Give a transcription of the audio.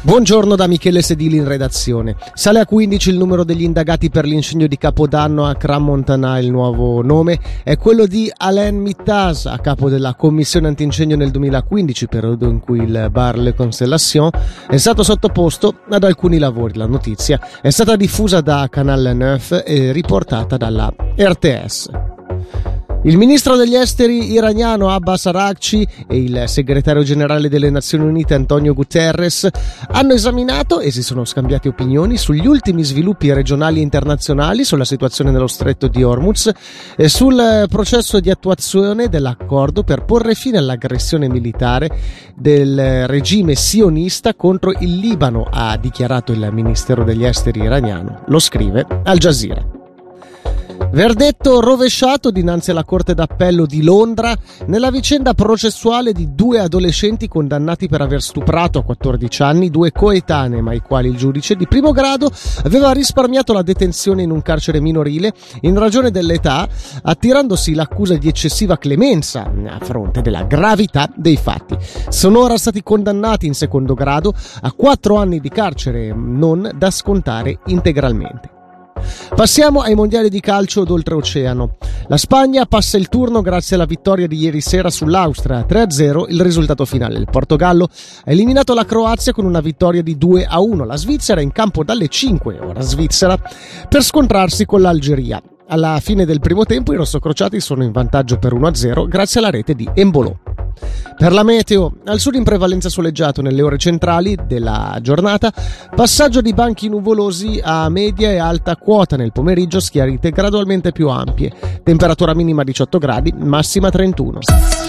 Buongiorno da Michele Sedili in redazione. Sale a 15 il numero degli indagati per l'incendio di Capodanno a Crans-Montana. Il nuovo nome è quello di Alain Mittas, a capo della commissione antincendio nel 2015, periodo in cui il bar Le Constellation è stato sottoposto ad alcuni lavori. La notizia è stata diffusa da Canal 9 e riportata dalla RTS. Il ministro degli esteri iraniano Abbas Araghchi e il segretario generale delle Nazioni Unite Antonio Guterres hanno esaminato e si sono scambiati opinioni sugli ultimi sviluppi regionali e internazionali, sulla situazione nello stretto di Hormuz e sul processo di attuazione dell'accordo per porre fine all'aggressione militare del regime sionista contro il Libano, ha dichiarato il ministero degli esteri iraniano. Lo scrive Al Jazeera. Verdetto rovesciato dinanzi alla Corte d'Appello di Londra nella vicenda processuale di due adolescenti condannati per aver stuprato a 14 anni due coetanee, ma ai quali il giudice di primo grado aveva risparmiato la detenzione in un carcere minorile in ragione dell'età, attirandosi l'accusa di eccessiva clemenza a fronte della gravità dei fatti. Sono ora stati condannati in secondo grado a 4 anni di carcere non da scontare integralmente. Passiamo ai mondiali di calcio d'oltreoceano. La Spagna passa il turno grazie alla vittoria di ieri sera sull'Austria, 3-0 il risultato finale. Il Portogallo ha eliminato la Croazia con una vittoria di 2-1. La Svizzera è in campo dalle 5, ora Svizzera, per scontrarsi con l'Algeria. Alla fine del primo tempo i rossocrociati sono in vantaggio per 1-0 grazie alla rete di Embolo. Per la meteo, al sud in prevalenza soleggiato nelle ore centrali della giornata, passaggio di banchi nuvolosi a media e alta quota, nel pomeriggio schiarite gradualmente più ampie, temperatura minima 18 gradi, massima 31.